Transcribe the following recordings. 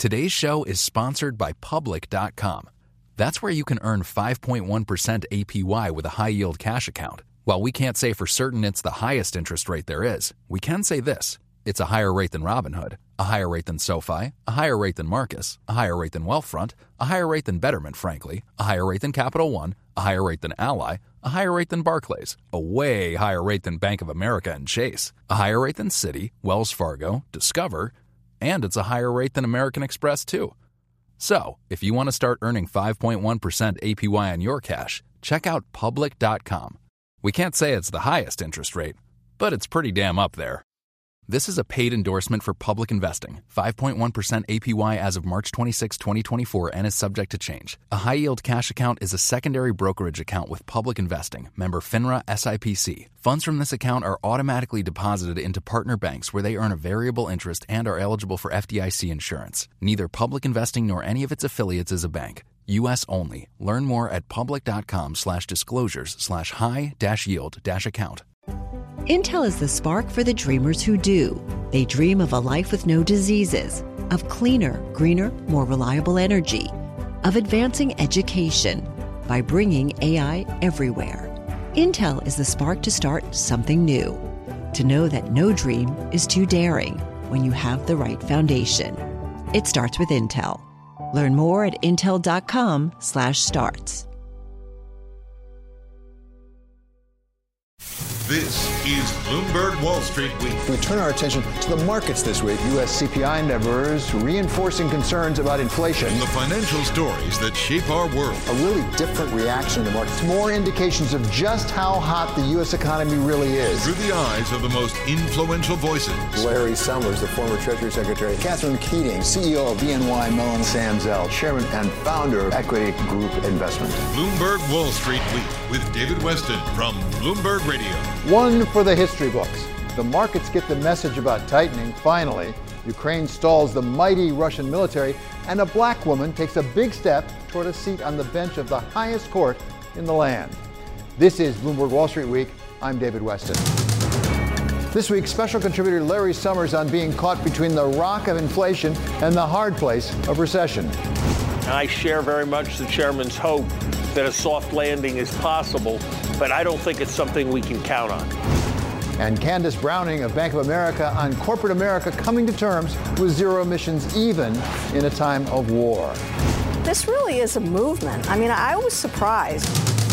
Today's show is sponsored by Public.com. That's where you can earn 5.1% APY with a high-yield cash account. While we can't say for certain it's the highest interest rate there is, we can say this. It's a higher rate than Robinhood, a higher rate than SoFi, a higher rate than Marcus, a higher rate than Wealthfront, a higher rate than Betterment, frankly, a higher rate than Capital One, a higher rate than Ally, a higher rate than Barclays, a way higher rate than Bank of America and Chase, a higher rate than Citi, Wells Fargo, Discover, and it's a higher rate than American Express, too. So, if you want to start earning 5.1% APY on your cash, check out Public.com. We can't say it's the highest interest rate, but it's pretty damn up there. This is a paid endorsement for Public Investing. 5.1% APY as of March 26, 2024 and is subject to change. A high-yield cash account is a secondary brokerage account with Public Investing. Member FINRA SIPC. Funds from this account are automatically deposited into partner banks where they earn a variable interest and are eligible for FDIC insurance. Neither Public Investing nor any of its affiliates is a bank. U.S. only. Learn more at public.com/disclosures/high-yield-account. Intel is the spark for the dreamers who do. They dream of a life with no diseases, of cleaner, greener, more reliable energy, of advancing education by bringing AI everywhere. Intel is the spark to start something new, to know that no dream is too daring when you have the right foundation. It starts with Intel. Learn more at intel.com/starts. This is Bloomberg Wall Street Week. We turn our attention to the markets this week. U.S. CPI numbers reinforcing concerns about inflation. And the financial stories that shape our world. A really different reaction in the markets. More indications of just how hot the U.S. economy really is. Through the eyes of the most influential voices. Larry Summers, the former Treasury Secretary. Catherine Keating, CEO of BNY Mellon. Sam Zell, Chairman and founder of Equity Group Investment. Bloomberg Wall Street Week with David Weston from Bloomberg Radio. One for the history books. The markets get the message about tightening, finally. Ukraine stalls the mighty Russian military, and a black woman takes a big step toward a seat on the bench of the highest court in the land. This is Bloomberg Wall Street Week. I'm David Weston. This week, special contributor Larry Summers on being caught between the rock of inflation and the hard place of recession. I share very much the chairman's hope that a soft landing is possible, but I don't think it's something we can count on. And Candace Browning of Bank of America on corporate America coming to terms with zero emissions even in a time of war. This really is a movement. I mean, I was surprised.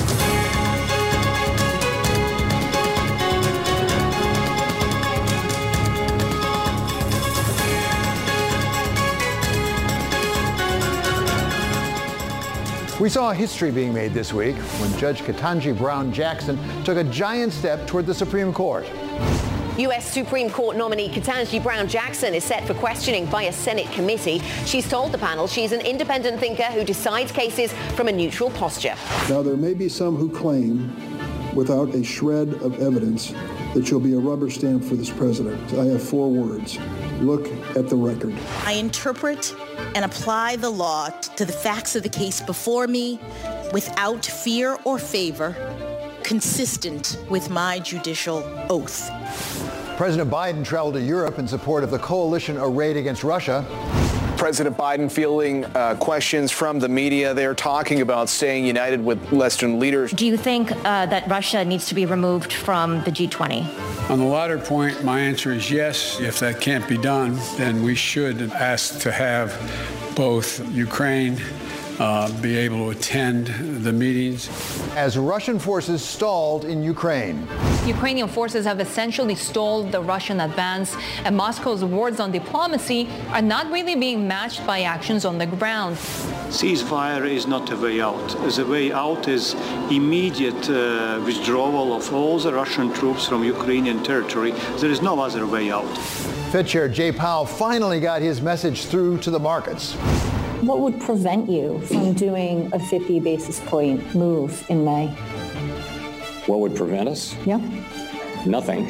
We saw history being made this week when Judge Ketanji Brown Jackson took a giant step toward the Supreme Court. U.S. Supreme Court nominee Ketanji Brown Jackson is set for questioning by a Senate committee. She's told the panel she's an independent thinker who decides cases from a neutral posture. Now, there may be some who claim, without a shred of evidence, that you'll be a rubber stamp for this president. I have 4 words. Look at the record. I interpret and apply the law to the facts of the case before me without fear or favor, consistent with my judicial oath. President Biden traveled to Europe in support of the coalition arrayed against Russia. President Biden fielding questions from the media. They're talking about staying united with Western leaders. Do you think that Russia needs to be removed from the G20? On the latter point, my answer is yes. If that can't be done, then we should ask to have both Ukraine be able to attend the meetings. As Russian forces stalled in Ukraine. Ukrainian forces have essentially stalled the Russian advance, and Moscow's words on diplomacy are not really being matched by actions on the ground. Ceasefire is not a way out. The way out is immediate withdrawal of all the Russian troops from Ukrainian territory. There is no other way out. Fed Chair Jay Powell finally got his message through to the markets. What would prevent you from doing a 50 basis point move in May? What would prevent us? Yeah. Nothing.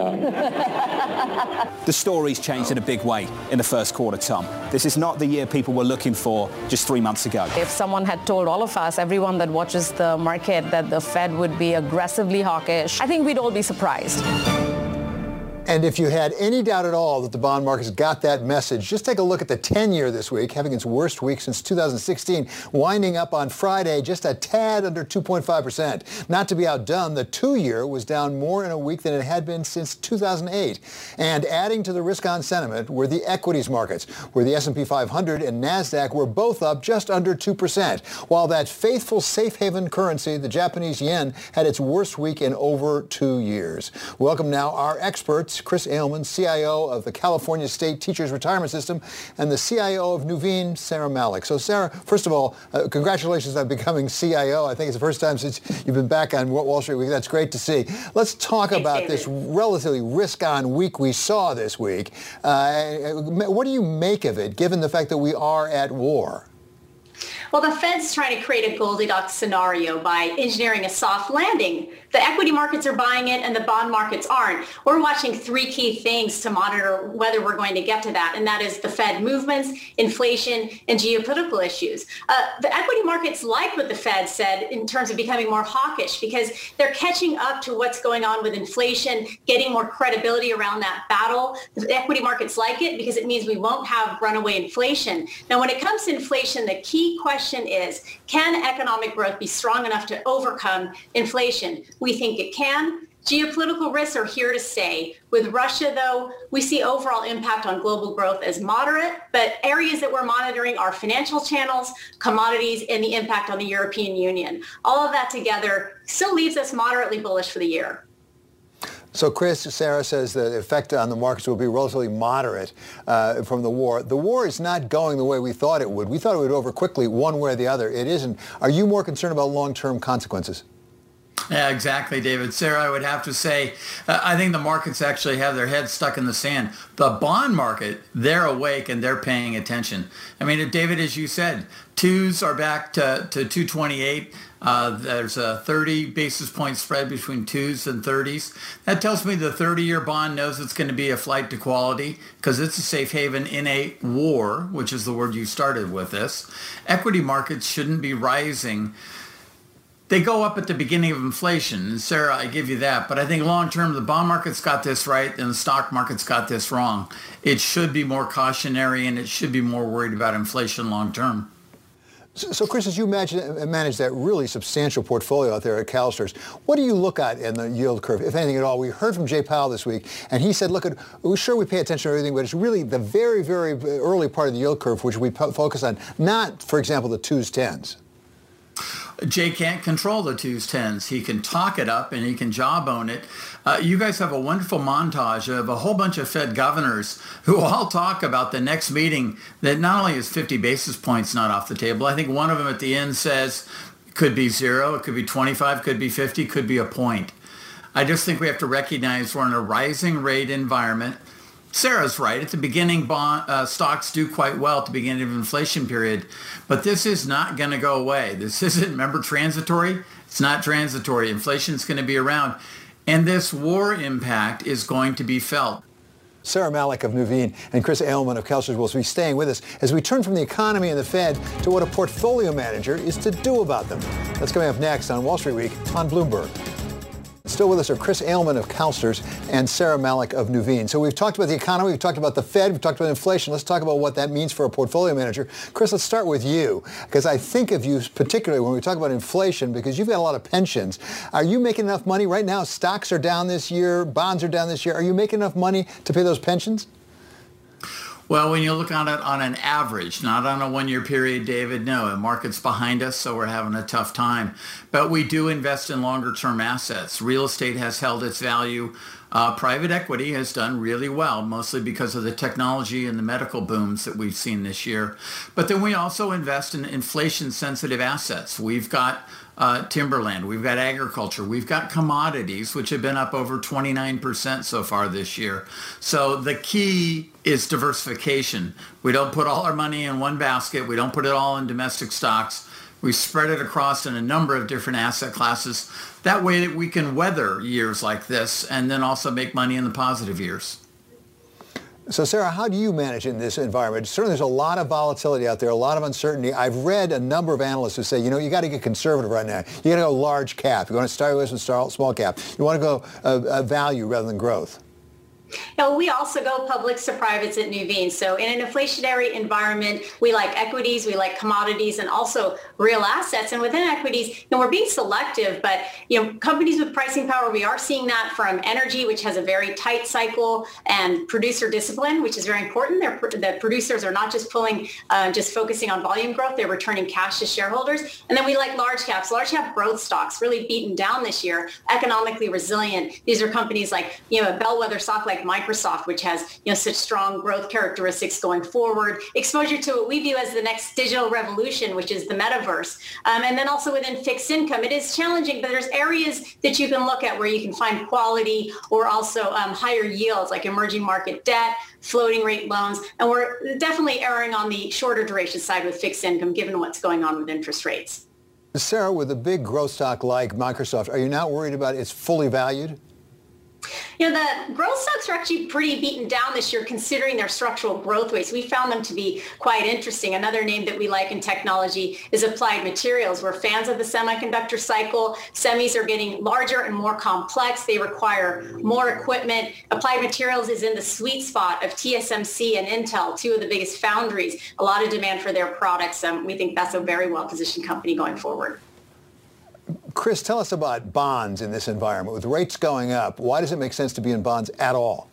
The story's changed in a big way in the first quarter, Tom. This is not the year people were looking for just 3 months ago. If someone had told all of us, everyone that watches the market, that the Fed would be aggressively hawkish, I think we'd all be surprised. And if you had any doubt at all that the bond markets got that message, just take a look at the 10-year this week, having its worst week since 2016, winding up on Friday just a tad under 2.5%. Not to be outdone, the 2-year was down more in a week than it had been since 2008. And adding to the risk-on sentiment were the equities markets, where the S&P 500 and NASDAQ were both up just under 2%, while that faithful safe haven currency, the Japanese yen, had its worst week in over 2 years. Welcome now our experts, Chris Ailman, CIO of the California State Teachers Retirement System, and the CIO of Nuveen, Sarah Malik. So Sarah, first of all, congratulations on becoming CIO. I think it's the first time since you've been back on Wall Street Week. That's great to see. Let's talk about this relatively risk-on week we saw this week. What do you make of it, given the fact that we are at war? Well, the Fed's trying to create a Goldilocks scenario by engineering a soft landing. The equity markets are buying it and the bond markets aren't. We're watching 3 key things to monitor whether we're going to get to that, and that is the Fed movements, inflation, and geopolitical issues. The equity markets like what the Fed said in terms of becoming more hawkish because they're catching up to what's going on with inflation, getting more credibility around that battle. The equity markets like it because it means we won't have runaway inflation. Now, when it comes to inflation, the key question is, can economic growth be strong enough to overcome inflation? We think it can. Geopolitical risks are here to stay. With Russia, though, we see overall impact on global growth as moderate, but areas that we're monitoring are financial channels, commodities, and the impact on the European Union. All of that together still leaves us moderately bullish for the year. So Chris, Sarah says the effect on the markets will be relatively moderate from the war. The war is not going the way we thought it would. We thought it would over quickly one way or the other. It isn't. Are you more concerned about long-term consequences? Yeah, exactly, David. Sarah, I would have to say, I think the markets actually have their heads stuck in the sand. The bond market, they're awake and they're paying attention. I mean, David, as you said, twos are back to 228. There's a 30 basis point spread between twos and 30s. That tells me the 30-year bond knows it's going to be a flight to quality because it's a safe haven in a war, which is the word you started with this. Equity markets shouldn't be rising. They go up at the beginning of inflation. And Sarah, I give you that. But I think long term, the bond market's got this right and the stock market's got this wrong. It should be more cautionary and it should be more worried about inflation long term. So Chris, as you manage that really substantial portfolio out there at CalSTRS, what do you look at in the yield curve, if anything at all? We heard from Jay Powell this week, and he said, look, sure we pay attention to everything, but it's really the very, very early part of the yield curve which we focus on, not, for example, the 2s, 10s. Jay can't control the 2s, 10s. He can talk it up and he can jawbone it. You guys have a wonderful montage of a whole bunch of Fed governors who all talk about the next meeting that not only is 50 basis points not off the table. I think one of them at the end says it could be 0, it could be 25, could be 50, could be a point. I just think we have to recognize we're in a rising rate environment. Sarah's right. At the beginning, stocks do quite well at the beginning of an inflation period, but this is not going to go away. This isn't, remember, transitory? It's not transitory. Inflation's going to be around, and this war impact is going to be felt. Sarah Malik of Nuveen and Chris Ailman of CalSTRS will be staying with us as we turn from the economy and the Fed to what a portfolio manager is to do about them. That's coming up next on Wall Street Week on Bloomberg. Still with us are Chris Ailman of CalSTRS and Sarah Malik of Nuveen. So we've talked about the economy, we've talked about the Fed, we've talked about inflation. Let's talk about what that means for a portfolio manager. Chris, let's start with you, because I think of you particularly when we talk about inflation, because you've got a lot of pensions. Are you making enough money right now? Stocks are down this year, bonds are down this year. Are you making enough money to pay those pensions? Well, when you look on it on an average, not on a one-year period, David, no, the market's behind us, so we're having a tough time. But we do invest in longer-term assets. Real estate has held its value. Private equity has done really well, mostly because of the technology and the medical booms that we've seen this year. But then we also invest in inflation-sensitive assets. We've got timberland, we've got agriculture, we've got commodities, which have been up over 29% so far this year. So the key is diversification. We don't put all our money in one basket. We don't put it all in domestic stocks. We spread it across in a number of different asset classes. That way that we can weather years like this and then also make money in the positive years. So Sarah, how do you manage in this environment? Certainly there's a lot of volatility out there, a lot of uncertainty. I've read a number of analysts who say, you know, you got to get conservative right now. You got to go large cap. You want to start with small cap. You want to go value rather than growth. Now, we also go publics to privates at Nuveen. So in an inflationary environment, we like equities, we like commodities, and also real assets. And within equities, we're being selective, but companies with pricing power, we are seeing that from energy, which has a very tight cycle, and producer discipline, which is very important. The producers are not just focusing on volume growth, they're returning cash to shareholders. And then we like large caps, large cap growth stocks, really beaten down this year, economically resilient. These are companies like, a bellwether stock like Microsoft, which has such strong growth characteristics going forward, exposure to what we view as the next digital revolution, which is the metaverse. And then also within fixed income, it is challenging, but there's areas that you can look at where you can find quality or also higher yields like emerging market debt, floating rate loans. And we're definitely erring on the shorter duration side with fixed income, given what's going on with interest rates. Sarah, with a big growth stock like Microsoft, are you not worried about it's fully valued? The growth stocks are actually pretty beaten down this year considering their structural growth rates. We found them to be quite interesting. Another name that we like in technology is Applied Materials. We're fans of the semiconductor cycle. Semis are getting larger and more complex. They require more equipment. Applied Materials is in the sweet spot of TSMC and Intel, two of the biggest foundries. A lot of demand for their products. We think that's a very well-positioned company going forward. Chris, tell us about bonds in this environment. With rates going up, why does it make sense to be in bonds at all?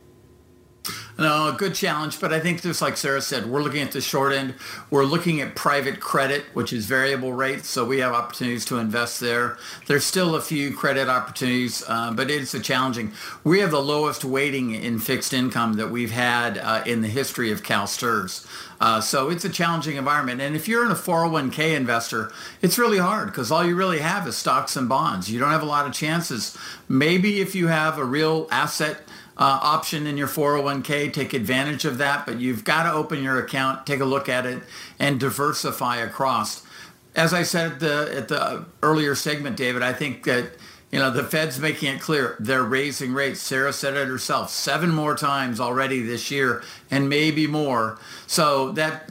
No, good challenge, but I think just like Sarah said, we're looking at the short end. We're looking at private credit, which is variable rates, so we have opportunities to invest there. There's still a few credit opportunities, but it's a challenging. We have the lowest weighting in fixed income that we've had in the history of CalSTRS. So it's a challenging environment. And if you're in a 401k investor, it's really hard because all you really have is stocks and bonds. You don't have a lot of chances. Maybe if you have a real asset option in your 401k, take advantage of that, but you've got to open your account, take a look at it, and diversify across. As I said at the earlier segment, David, I think that the Fed's making it clear they're raising rates. Sarah said it herself, 7 more times already this year, and maybe more. So that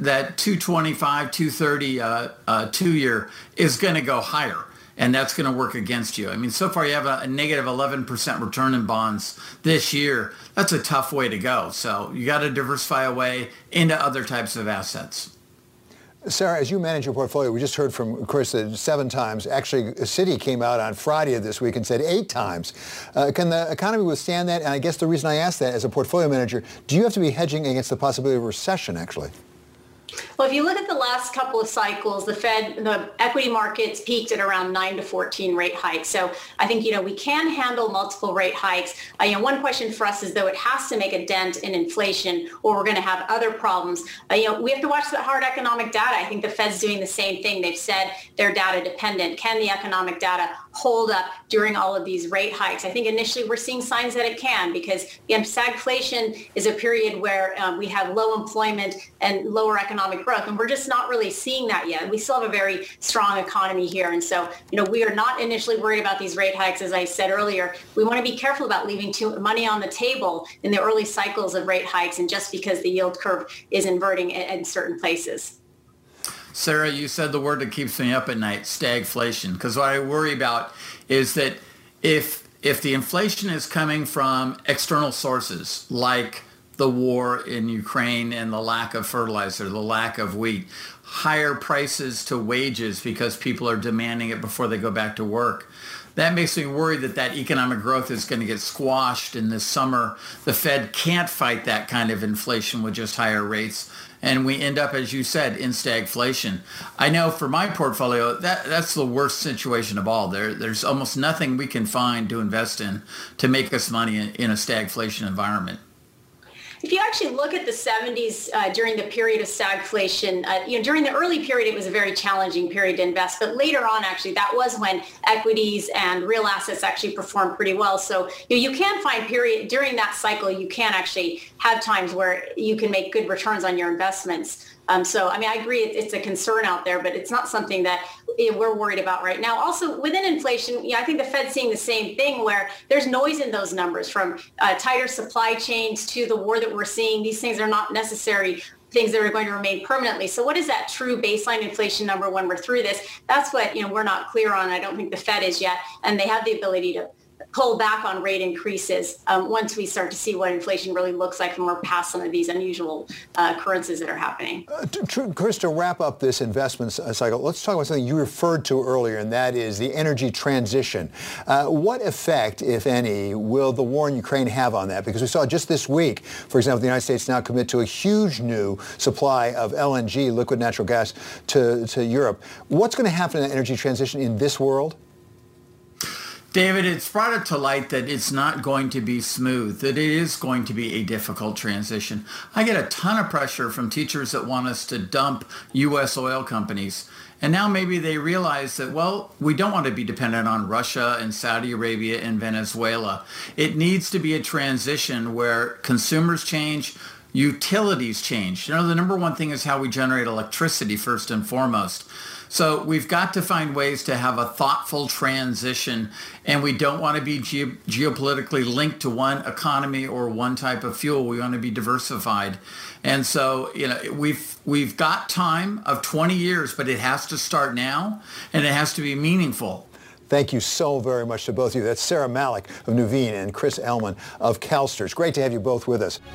225, 230 2-year is going to go higher. And that's going to work against you. I mean, so far you have a negative 11% return in bonds this year. That's a tough way to go. So you got to diversify away into other types of assets. Sarah, as you manage your portfolio, we just heard from Chris that 7 times. Actually, Citi came out on Friday of this week and said 8 times. Can the economy withstand that? And I guess the reason I ask that, as a portfolio manager, do you have to be hedging against the possibility of recession, actually? Well, if you look at the last couple of cycles, the equity markets peaked at around 9 to 14 rate hikes. So I think, we can handle multiple rate hikes. One question for us is, though, it has to make a dent in inflation or we're going to have other problems. We have to watch the hard economic data. I think the Fed's doing the same thing. They've said they're data dependent. Can the economic data hold up during all of these rate hikes? I think initially we're seeing signs that it can, because stagflation is a period where we have low employment and lower economic growth, and we're just not really seeing that yet. We still have a very strong economy here, and so we are not initially worried about these rate hikes. As I said earlier, we want to be careful about leaving too much money on the table in the early cycles of rate hikes, and just because the yield curve is inverting in certain places. Sarah, you said the word that keeps me up at night, stagflation, because what I worry about is that if the inflation is coming from external sources like the war in Ukraine and the lack of fertilizer, the lack of wheat, higher prices to wages because people are demanding it before they go back to work, that makes me worried that economic growth is going to get squashed in this summer. The Fed can't fight that kind of inflation with just higher rates. And we end up, as you said, in stagflation. I know for my portfolio, that's the worst situation of all. There's almost nothing we can find to invest in to make us money in a stagflation environment. If you actually look at the 70s during the period of stagflation, during the early period, it was a very challenging period to invest. But later on, actually, that was when equities and real assets actually performed pretty well. So you can find during that cycle, you can actually have times where you can make good returns on your investments. I agree it's a concern out there, but it's not something that we're worried about right now. Also, within inflation, I think the Fed's seeing the same thing, where there's noise in those numbers, from tighter supply chains to the war that we're seeing. These things are not necessary things that are going to remain permanently. So what is that true baseline inflation number when we're through this? That's what we're not clear on. I don't think the Fed is yet, and they have the ability to pull back on rate increases once we start to see what inflation really looks like and we're past some of these unusual occurrences that are happening. Chris, to wrap up this investment cycle, let's talk about something you referred to earlier, and that is the energy transition. What effect, if any, will the war in Ukraine have on that? Because we saw just this week, for example, the United States now commit to a huge new supply of LNG, liquid natural gas, to Europe. What's going to happen in the energy transition in this world? David, it's brought it to light that it's not going to be smooth, that it is going to be a difficult transition. I get a ton of pressure from teachers that want us to dump U.S. oil companies. And now maybe they realize that, well, we don't want to be dependent on Russia and Saudi Arabia and Venezuela. It needs to be a transition where consumers change, utilities change. You know, the number one thing is how we generate electricity first and foremost. So we've got to find ways to have a thoughtful transition, and we don't want to be geopolitically linked to one economy or one type of fuel. We want to be diversified. And so, you know, we've got time of 20 years, but it has to start now, and it has to be meaningful. Thank you so very much to both of you. That's Sarah Malik of Nuveen and Chris Ellman of CalSTRS. Great to have you both with us.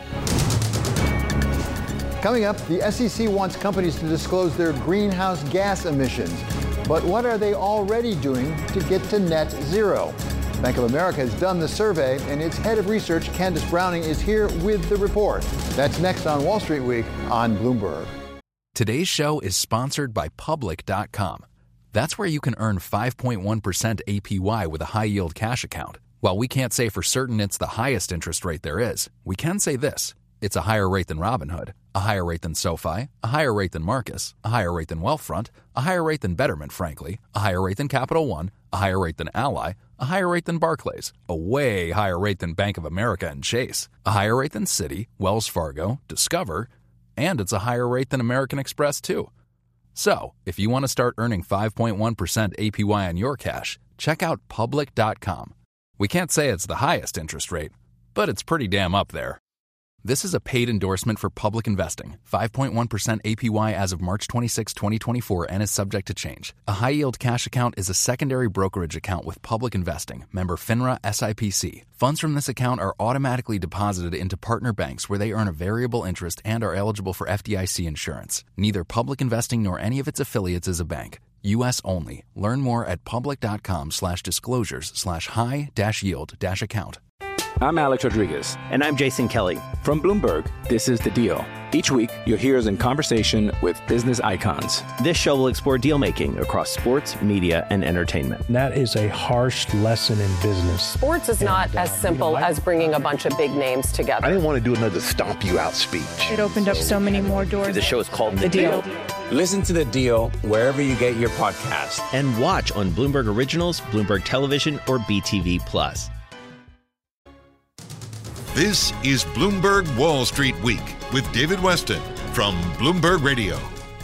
Coming up, the SEC wants companies to disclose their greenhouse gas emissions. But what are they already doing to get to net zero? Bank of America has done the survey, and its head of research, Candace Browning, is here with the report. That's next on Wall Street Week on Bloomberg. Today's show is sponsored by Public.com. That's where you can earn 5.1% APY with a high-yield cash account. While we can't say for certain it's the highest interest rate there is, we can say this. It's a higher rate than Robinhood, a higher rate than SoFi, a higher rate than Marcus, a higher rate than Wealthfront, a higher rate than Betterment, frankly, a higher rate than Capital One, a higher rate than Ally, a higher rate than Barclays, a way higher rate than Bank of America and Chase, a higher rate than Citi, Wells Fargo, Discover, and it's a higher rate than American Express, too. So, if you want to start earning 5.1% APY on your cash, check out Public.com. We can't say it's the highest interest rate, but it's pretty damn up there. This is a paid endorsement for Public Investing. 5.1% APY as of March 26, 2024, and is subject to change. A high-yield cash account is a secondary brokerage account with Public Investing, member FINRA SIPC. Funds from this account are automatically deposited into partner banks where they earn a variable interest and are eligible for FDIC insurance. Neither Public Investing nor any of its affiliates is a bank. U.S. only. Learn more at public.com/disclosures/high-yield-account. I'm Alex Rodriguez. And I'm Jason Kelly. From Bloomberg, this is The Deal. Each week, you'll hear us in conversation with business icons. This show will explore deal-making across sports, media, and entertainment. That is a harsh lesson in business. Sports is not as simple as bringing a bunch of big names together. I didn't want to do another stomp you out speech. It opened up so many more doors. The show is called The Deal. Listen to The Deal wherever you get your podcast. And watch on Bloomberg Originals, Bloomberg Television, or BTV+. This is Bloomberg Wall Street Week with David Weston from Bloomberg Radio.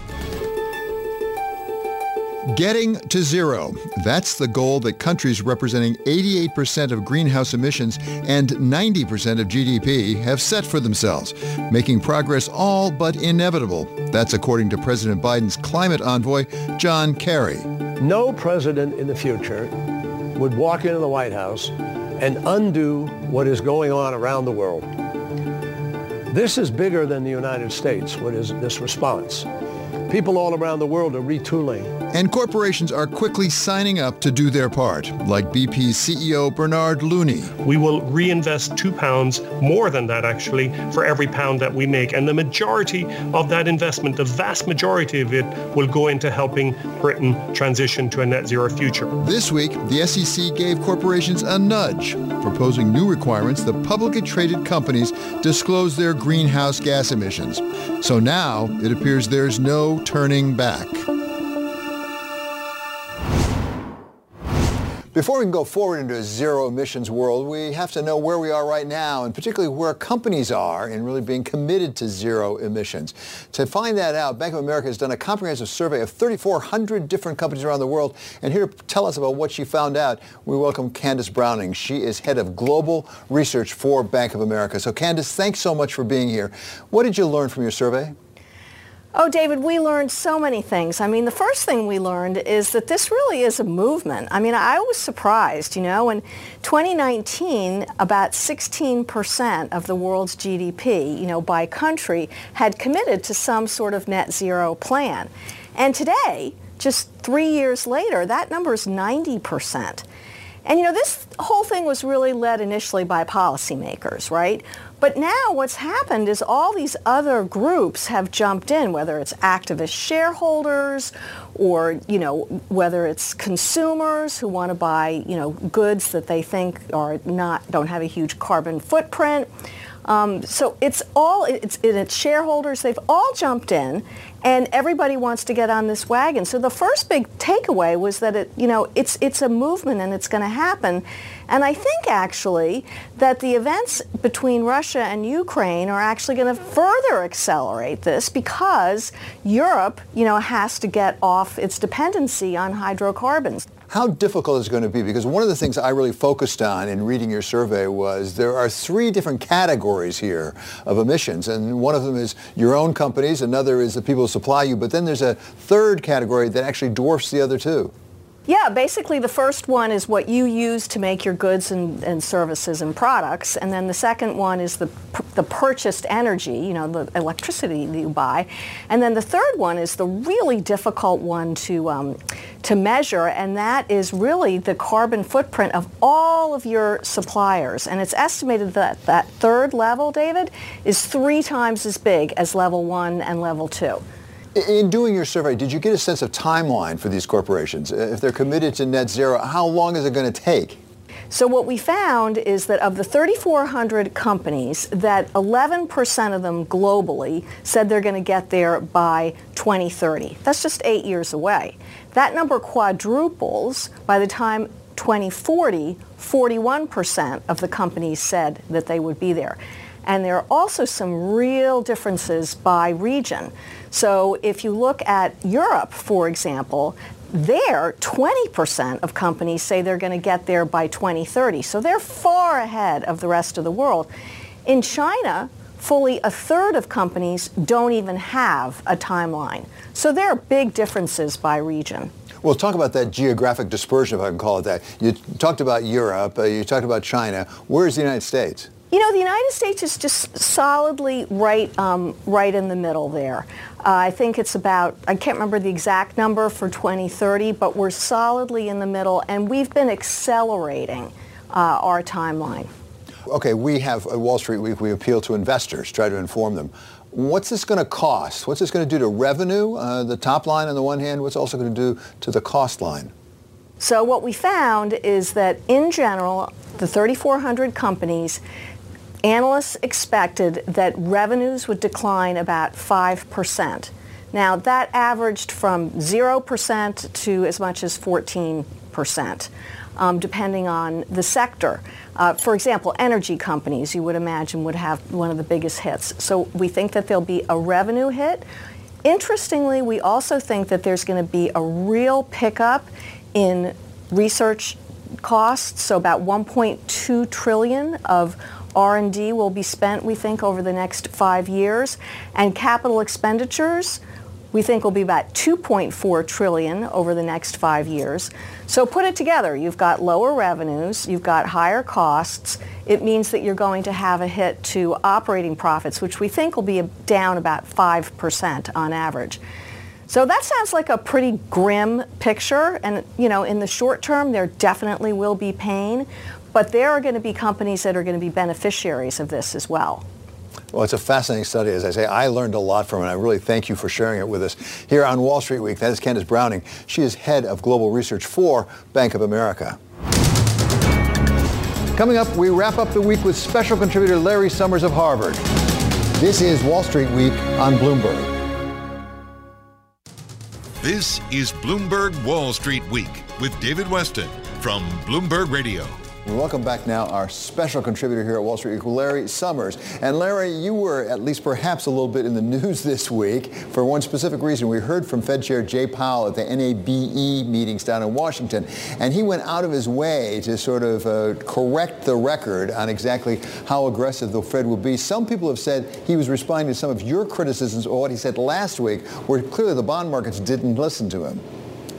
Getting to zero. That's the goal that countries representing 88% of greenhouse emissions and 90% of GDP have set for themselves, making progress all but inevitable. That's according to President Biden's climate envoy, John Kerry. No president in the future would walk into the White House and undo what is going on around the world. This is bigger than the United States, what is this response? People all around the world are retooling. And corporations are quickly signing up to do their part, like BP's CEO Bernard Looney. We will reinvest £2, more than that actually, for every pound that we make. And the majority of that investment, the vast majority of it, will go into helping Britain transition to a net zero future. This week, the SEC gave corporations a nudge, proposing new requirements that publicly traded companies disclose their greenhouse gas emissions. So now it appears there's no turning back. Before we can go forward into a zero-emissions world, we have to know where we are right now, and particularly where companies are in really being committed to zero emissions. To find that out, Bank of America has done a comprehensive survey of 3,400 different companies around the world, and here to tell us about what she found out, we welcome Candace Browning. She is head of global research for Bank of America. So Candace, thanks so much for being here. What did you learn from your survey? Oh, David, we learned so many things. I mean, the first thing we learned is that this really is a movement. I mean, I was surprised, in 2019, about 16% of the world's GDP, by country, had committed to some sort of net zero plan. And today, just 3 years later, that number is 90%. And, this whole thing was really led initially by policymakers, right? But now what's happened is all these other groups have jumped in, whether it's activist shareholders or, whether it's consumers who want to buy, goods that they think don't have a huge carbon footprint. So it's shareholders. They've all jumped in, and everybody wants to get on this wagon. So the first big takeaway was that it's a movement and it's going to happen. And I think actually that the events between Russia and Ukraine are actually going to further accelerate this because Europe, has to get off its dependency on hydrocarbons. How difficult is it going to be? Because one of the things I really focused on in reading your survey was there are 3 different categories here of emissions, and one of them is your own companies, another is the people who supply you, but then there's a third category that actually dwarfs the other two. Yeah, basically the first one is what you use to make your goods and services and products, and then the second one is the purchased energy, the electricity that you buy, and then the third one is the really difficult one to measure, and that is really the carbon footprint of all of your suppliers. And it's estimated that that third level, David, is 3 times as big as level 1 and level 2. In doing your survey, did you get a sense of timeline for these corporations? If they're committed to net zero, how long is it going to take? So what we found is that of the 3,400 companies, that 11% of them globally said they're going to get there by 2030. That's just 8 years away. That number quadruples by the time 2040, 41% of the companies said that they would be there. And there are also some real differences by region. So if you look at Europe, for example, there 20% of companies say they're going to get there by 2030. So they're far ahead of the rest of the world. In China, fully a third of companies don't even have a timeline. So there are big differences by region. Well, talk about that geographic dispersion, if I can call it that. You talked about Europe, you talked about China. Where's the United States? The United States is just solidly right in the middle there. I think it's about, I can't remember the exact number for 2030, but we're solidly in the middle, and we've been accelerating our timeline. Okay, we have at Wall Street Week, we appeal to investors, try to inform them. What's this going to cost? What's this going to do to revenue, the top line on the one hand? What's it also going to do to the cost line? So what we found is that in general, the 3,400 companies, analysts expected that revenues would decline about 5%. Now, that averaged from 0% to as much as 14%, depending on the sector. For example, energy companies, you would imagine, would have one of the biggest hits. So we think that there'll be a revenue hit. Interestingly, we also think that there's going to be a real pickup in research costs, so about $1.2 trillion of R&D will be spent, we think, over the next 5 years, and capital expenditures, we think, will be about $2.4 trillion over the next 5 years. So put it together, you've got lower revenues, you've got higher costs. It means that you're going to have a hit to operating profits, which we think will be down about 5% on average. So that sounds like a pretty grim picture, and in the short term there definitely will be pain, but there are going to be companies that are going to be beneficiaries of this as well. Well, it's a fascinating study, as I say. I learned a lot from it. I really thank you for sharing it with us here on Wall Street Week. That is Candace Browning. She is head of global research for Bank of America. Coming up, we wrap up the week with special contributor Larry Summers of Harvard. This is Wall Street Week on Bloomberg. This is Bloomberg Wall Street Week with David Weston from Bloomberg Radio. We welcome back now our special contributor here at Wall Street, Larry Summers. And Larry, you were at least perhaps a little bit in the news this week for one specific reason. We heard from Fed Chair Jay Powell at the NABE meetings down in Washington, and he went out of his way to sort of correct the record on exactly how aggressive the Fed will be. Some people have said he was responding to some of your criticisms of what he said last week, where clearly the bond markets didn't listen to him.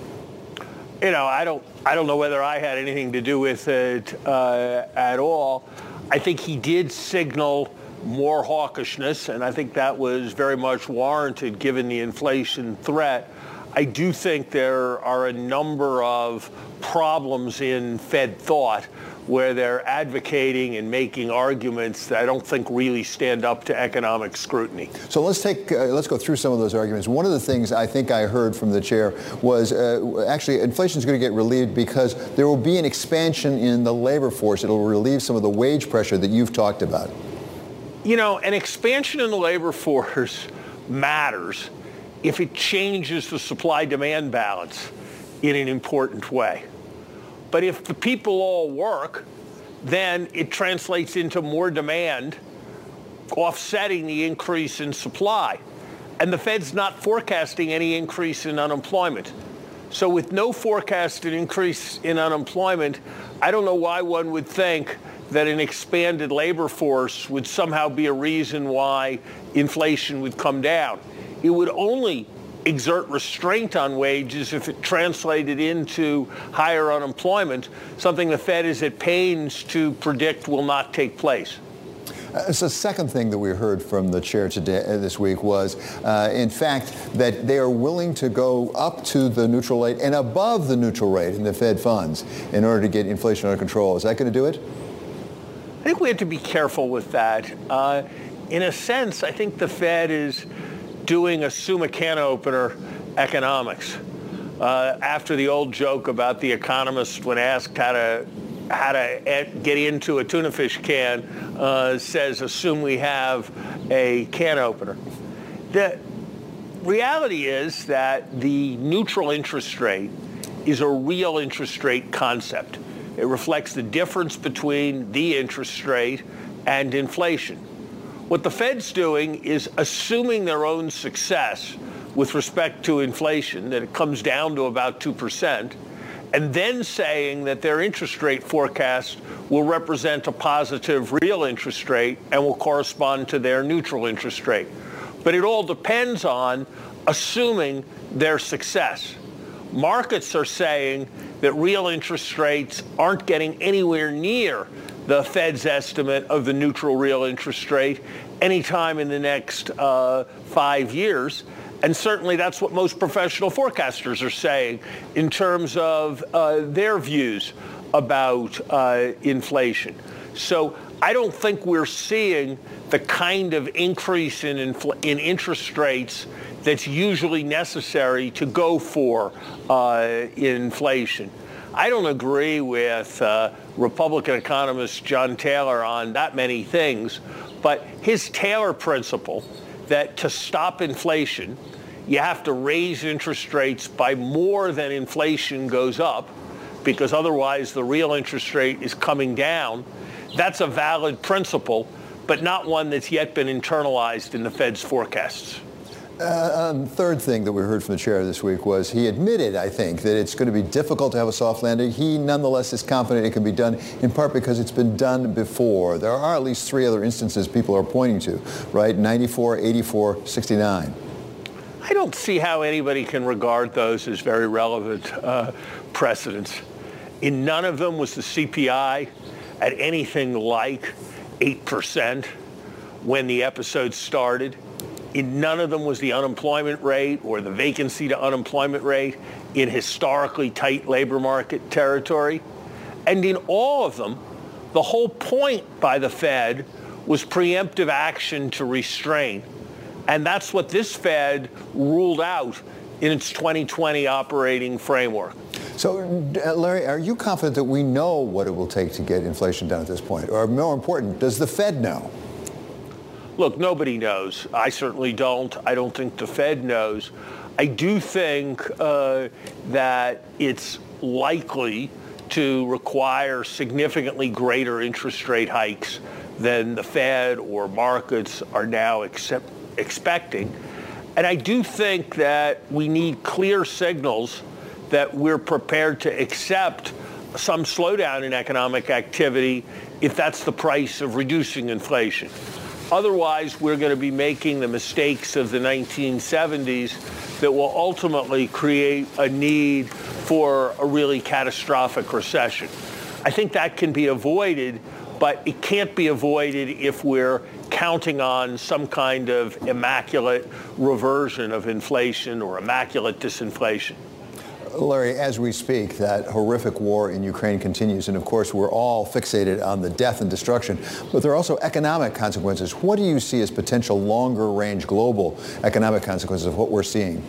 You know, I don't know whether I had anything to do with it at all. I think he did signal more hawkishness, and I think that was very much warranted given the inflation threat. I do think there are a number of problems in Fed thought where they're advocating and making arguments that I don't think really stand up to economic scrutiny. So let's go through some of those arguments. One of the things I think I heard from the chair was actually inflation is going to get relieved because there will be an expansion in the labor force. It'll relieve some of the wage pressure that you've talked about. You know, an expansion in the labor force matters if it changes the supply-demand balance in an important way. But if the people all work, then it translates into more demand, offsetting the increase in supply. And the Fed's not forecasting any increase in unemployment. So with no forecasted increase in unemployment, I don't know why one would think that an expanded labor force would somehow be a reason why inflation would come down. It would only exert restraint on wages if it translated into higher unemployment, something the Fed is at pains to predict will not take place. So the second thing that we heard from the chair today, this week, was, in fact, that they are willing to go up to the neutral rate and above the neutral rate in the Fed funds in order to get inflation under control. Is that going to do it? I think we have to be careful with that. In a sense, I think the Fed is doing a summa can opener economics. After the old joke about the economist when asked how to get into a tuna fish can, says, assume we have a can opener. The reality is that the neutral interest rate is a real interest rate concept. It reflects the difference between the interest rate and inflation. What the Fed's doing is assuming their own success with respect to inflation, that it comes down to about 2%, and then saying that their interest rate forecast will represent a positive real interest rate and will correspond to their neutral interest rate. But it all depends on assuming their success. Markets are saying that real interest rates aren't getting anywhere near the Fed's estimate of the neutral real interest rate anytime in the next 5 years. And certainly that's what most professional forecasters are saying in terms of their views about inflation. So I don't think we're seeing the kind of increase in interest rates that's usually necessary to go for inflation. I don't agree with Republican economist John Taylor on that many things, but his Taylor principle that to stop inflation, you have to raise interest rates by more than inflation goes up, because otherwise the real interest rate is coming down. That's a valid principle, but not one that's yet been internalized in the Fed's forecasts. Third thing that we heard from the chair this week was he admitted, I think, that it's going to be difficult to have a soft landing. He nonetheless is confident it can be done, in part because it's been done before. There are at least 3 other instances people are pointing to, right? 94, 84, 69. I don't see how anybody can regard those as very relevant precedents. In none of them was the CPI at anything like 8% when the episode started. In none of them was the unemployment rate or the vacancy to unemployment rate in historically tight labor market territory. And in all of them, the whole point by the Fed was preemptive action to restrain. And that's what this Fed ruled out in its 2020 operating framework. So, Larry, are you confident that we know what it will take to get inflation down at this point? Or more important, does the Fed know? Look, nobody knows. I certainly don't. I don't think the Fed knows. I do think that it's likely to require significantly greater interest rate hikes than the Fed or markets are now expecting. And I do think that we need clear signals that we're prepared to accept some slowdown in economic activity if that's the price of reducing inflation. Otherwise, we're going to be making the mistakes of the 1970s that will ultimately create a need for a really catastrophic recession. I think that can be avoided, but it can't be avoided if we're counting on some kind of immaculate reversion of inflation or immaculate disinflation. Larry, as we speak, that horrific war in Ukraine continues, and of course we're all fixated on the death and destruction, but there are also economic consequences. What do you see as potential longer-range global economic consequences of what we're seeing?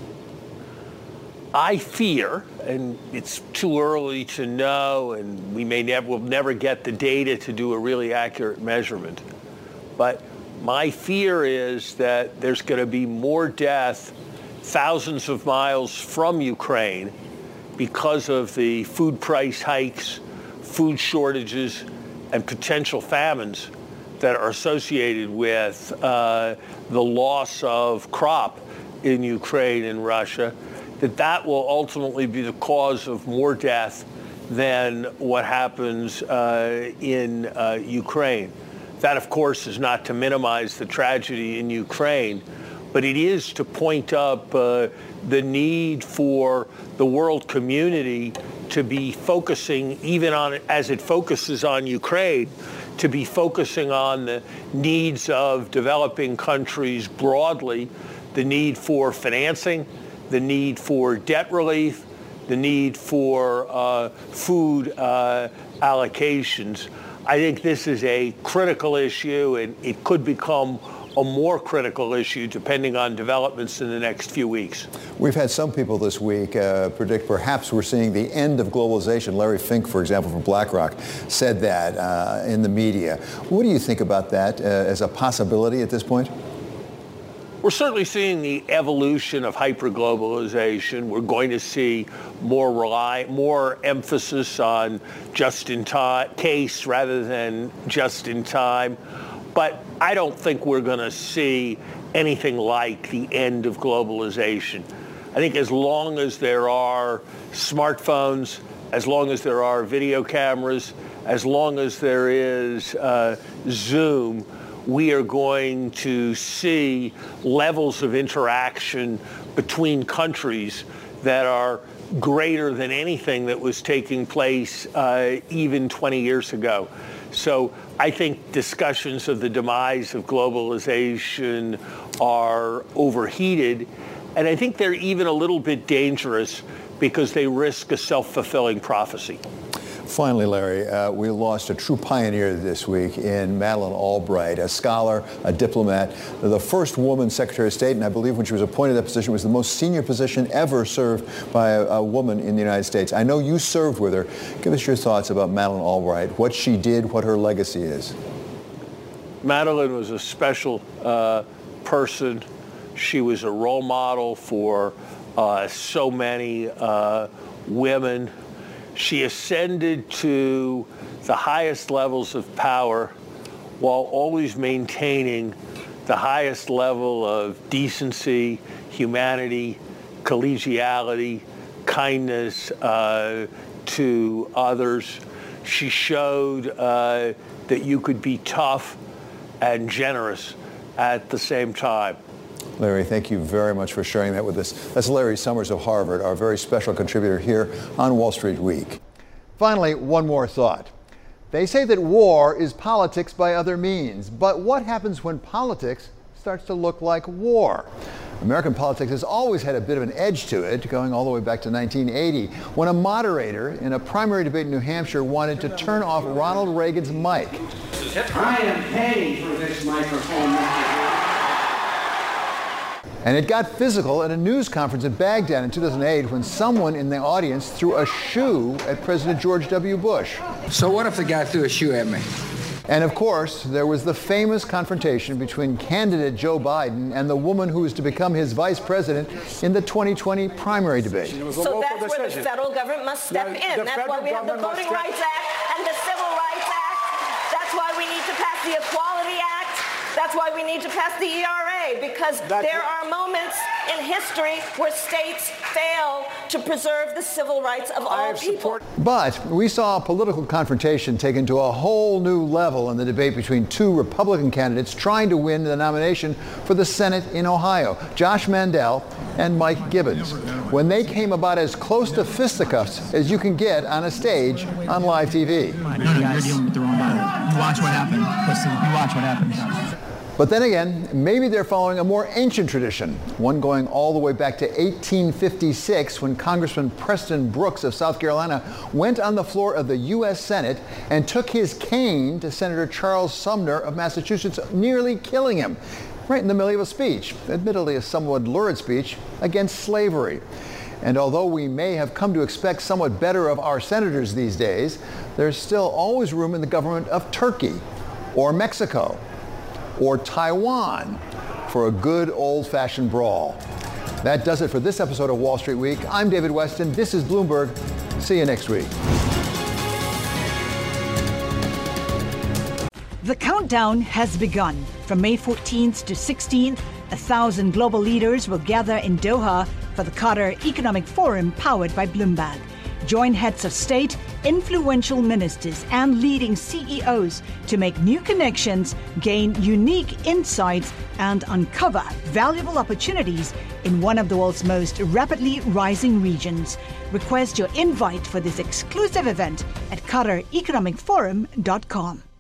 I fear, and it's too early to know, and we'll never get the data to do a really accurate measurement, but my fear is that there's going to be more death thousands of miles from Ukraine because of the food price hikes, food shortages, and potential famines that are associated with the loss of crop in Ukraine and Russia, that will ultimately be the cause of more death than what happens in Ukraine. That, of course, is not to minimize the tragedy in Ukraine, but it is to point up the need for the world community to be focusing, even on as it focuses on Ukraine, to be focusing on the needs of developing countries broadly, the need for financing, the need for debt relief, the need for food allocations. I think this is a critical issue, and it could become a more critical issue depending on developments in the next few weeks. We've had some people this week predict perhaps we're seeing the end of globalization. Larry Fink, for example, from BlackRock, said that in the media. What do you think about that as a possibility at this point? We're certainly seeing the evolution of hyperglobalization. We're going to see more emphasis on just-in-time case rather than just-in-time. But I don't think we're going to see anything like the end of globalization. I think as long as there are smartphones, as long as there are video cameras, as long as there is Zoom, we are going to see levels of interaction between countries that are greater than anything that was taking place even 20 years ago. So I think discussions of the demise of globalization are overheated, and I think they're even a little bit dangerous because they risk a self-fulfilling prophecy. Finally, Larry, we lost a true pioneer this week in Madeleine Albright, a scholar, a diplomat, the first woman Secretary of State, and I believe when she was appointed that position was the most senior position ever served by a woman in the United States. I know you served with her. Give us your thoughts about Madeleine Albright, what she did, what her legacy is. Madeleine was a special person. She was a role model for so many women. She ascended to the highest levels of power while always maintaining the highest level of decency, humanity, collegiality, kindness to others. She showed that you could be tough and generous at the same time. Larry, thank you very much for sharing that with us. That's Larry Summers of Harvard, our very special contributor here on Wall Street Week. Finally, one more thought. They say that war is politics by other means, but what happens when politics starts to look like war? American politics has always had a bit of an edge to it, going all the way back to 1980, when a moderator in a primary debate in New Hampshire wanted to turn off Ronald Reagan's mic. I am paying for this microphone, Mr. And it got physical at a news conference in Baghdad in 2008 when someone in the audience threw a shoe at President George W. Bush. So what if the guy threw a shoe at me? And of course, there was the famous confrontation between candidate Joe Biden and the woman who is to become his vice president in the 2020 primary debate. So that's where the federal government must step in. That's why we have the Voting Rights Act and the Civil Rights Act. That's why we need to pass the Equality Act. That's why we need to pass the ERA, because there are moments in history where states fail to preserve the civil rights of all people. But we saw political confrontation taken to a whole new level in the debate between two Republican candidates trying to win the nomination for the Senate in Ohio, Josh Mandel and Mike Gibbons, when they came about as close to fisticuffs as you can get on a stage on live TV. You're dealing with the wrong guy. You watch what happened. You watch what happened. But then again, maybe they're following a more ancient tradition, one going all the way back to 1856 when Congressman Preston Brooks of South Carolina went on the floor of the U.S. Senate and took his cane to Senator Charles Sumner of Massachusetts, nearly killing him, right in the middle of a speech, admittedly a somewhat lurid speech, against slavery. And although we may have come to expect somewhat better of our senators these days, there's still always room in the government of Turkey or Mexico or Taiwan for a good old-fashioned brawl. That does it for this episode of Wall Street Week. I'm David Westin. This is Bloomberg. See you next week. The countdown has begun. From May 14th to 16th, 1,000 global leaders will gather in Doha for the Qatar Economic Forum powered by Bloomberg. Join heads of state, influential ministers, and leading CEOs to make new connections, gain unique insights, and uncover valuable opportunities in one of the world's most rapidly rising regions. Request your invite for this exclusive event at QatarEconomicForum.com.